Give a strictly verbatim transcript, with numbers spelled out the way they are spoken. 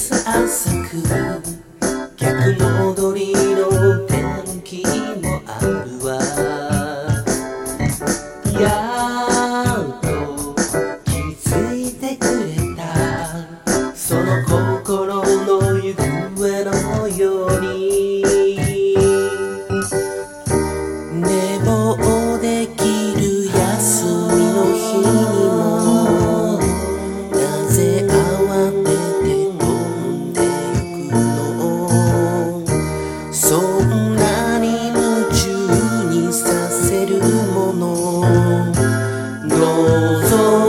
す浅く逆戻りの天気もあるわ。やっと気づいてくれた、その心の行方のように。寝坊できる休みの日にもなぜ慌てて飛んでゆくの。そんなに夢中にさせるもの、どうぞ